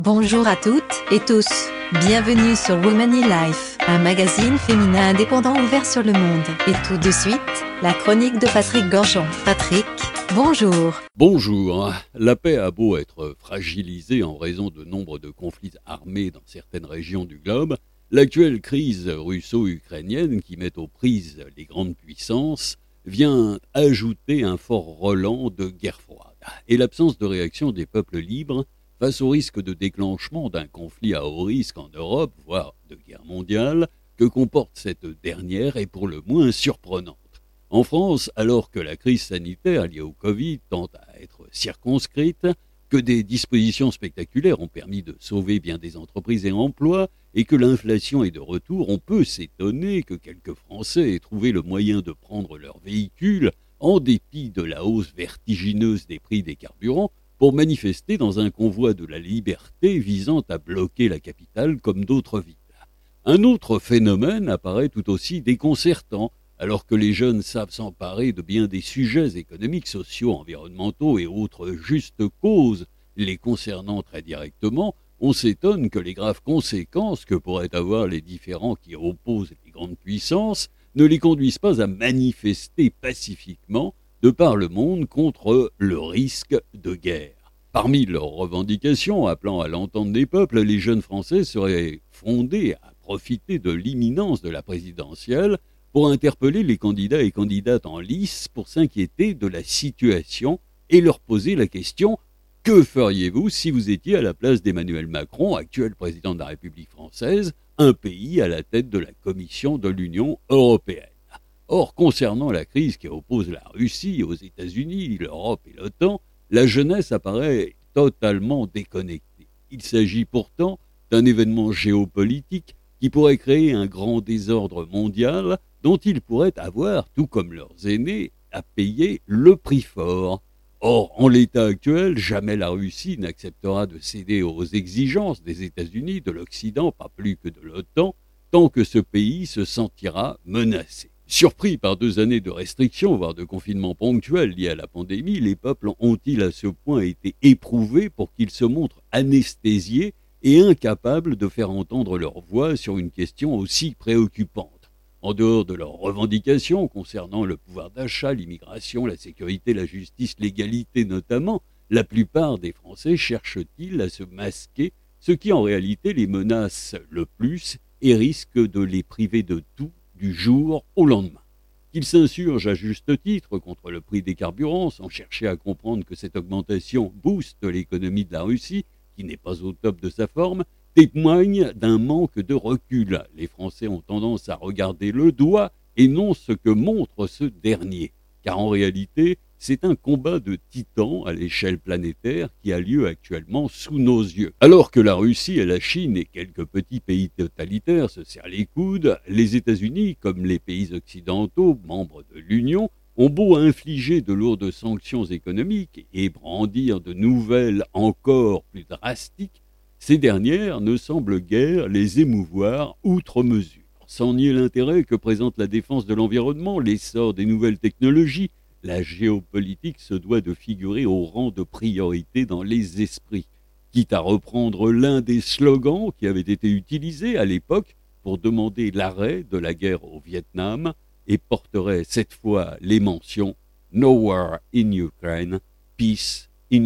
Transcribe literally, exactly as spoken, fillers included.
Bonjour à toutes et tous, bienvenue sur Womanly Life, un magazine féminin indépendant ouvert sur le monde. Et tout de suite, la chronique de Patrick Gorgeon. Patrick, bonjour. Bonjour. La paix a beau être fragilisée en raison de nombre de conflits armés dans certaines régions du globe, l'actuelle crise russo-ukrainienne qui met aux prises les grandes puissances vient ajouter un fort relent de guerre froide. Et l'absence de réaction des peuples libres face au risque de déclenchement d'un conflit à haut risque en Europe, voire de guerre mondiale, que comporte cette dernière est pour le moins surprenante. En France, alors que la crise sanitaire liée au Covid tend à être circonscrite, que des dispositions spectaculaires ont permis de sauver bien des entreprises et emplois, et que l'inflation est de retour, on peut s'étonner que quelques Français aient trouvé le moyen de prendre leur véhicule, en dépit de la hausse vertigineuse des prix des carburants, pour manifester dans un convoi de la liberté visant à bloquer la capitale comme d'autres villes. Un autre phénomène apparaît tout aussi déconcertant, alors que les jeunes savent s'emparer de bien des sujets économiques, sociaux, environnementaux et autres justes causes les concernant très directement. On s'étonne que les graves conséquences que pourraient avoir les différends qui opposent les grandes puissances ne les conduisent pas à manifester pacifiquement de par le monde contre le risque de guerre. Parmi leurs revendications appelant à l'entente des peuples, les jeunes Français seraient fondés à profiter de l'imminence de la présidentielle pour interpeller les candidats et candidates en lice pour s'inquiéter de la situation et leur poser la question « Que feriez-vous si vous étiez à la place d'Emmanuel Macron, actuel président de la République française, un pays à la tête de la Commission de l'Union européenne ?» Or, concernant la crise qui oppose la Russie aux États-Unis, l'Europe et l'OTAN, la jeunesse apparaît totalement déconnectée. Il s'agit pourtant d'un événement géopolitique qui pourrait créer un grand désordre mondial dont ils pourraient avoir, tout comme leurs aînés, à payer le prix fort. Or, en l'état actuel, jamais la Russie n'acceptera de céder aux exigences des États-Unis, de l'Occident, pas plus que de l'OTAN, tant que ce pays se sentira menacé. Surpris par deux années de restrictions, voire de confinement ponctuel liés à la pandémie, les peuples ont-ils à ce point été éprouvés pour qu'ils se montrent anesthésiés et incapables de faire entendre leur voix sur une question aussi préoccupante? En dehors de leurs revendications concernant le pouvoir d'achat, l'immigration, la sécurité, la justice, l'égalité notamment, la plupart des Français cherchent-ils à se masquer, ce qui en réalité les menace le plus et risque de les priver de tout du jour au lendemain. Qu'ils s'insurgent à juste titre contre le prix des carburants sans chercher à comprendre que cette augmentation booste l'économie de la Russie, qui n'est pas au top de sa forme, témoigne d'un manque de recul. Les Français ont tendance à regarder le doigt et non ce que montre ce dernier. Car en réalité, c'est un combat de titans à l'échelle planétaire qui a lieu actuellement sous nos yeux. Alors que la Russie et la Chine et quelques petits pays totalitaires se serrent les coudes, les États-Unis, comme les pays occidentaux, membres de l'Union, ont beau infliger de lourdes sanctions économiques et brandir de nouvelles encore plus drastiques, ces dernières ne semblent guère les émouvoir outre mesure. Sans nier l'intérêt que présente la défense de l'environnement, l'essor des nouvelles technologies, la géopolitique se doit de figurer au rang de priorité dans les esprits, quitte à reprendre l'un des slogans qui avait été utilisé à l'époque pour demander l'arrêt de la guerre au Vietnam et porterait cette fois les mentions « Nowhere in Ukraine, peace in Europe ».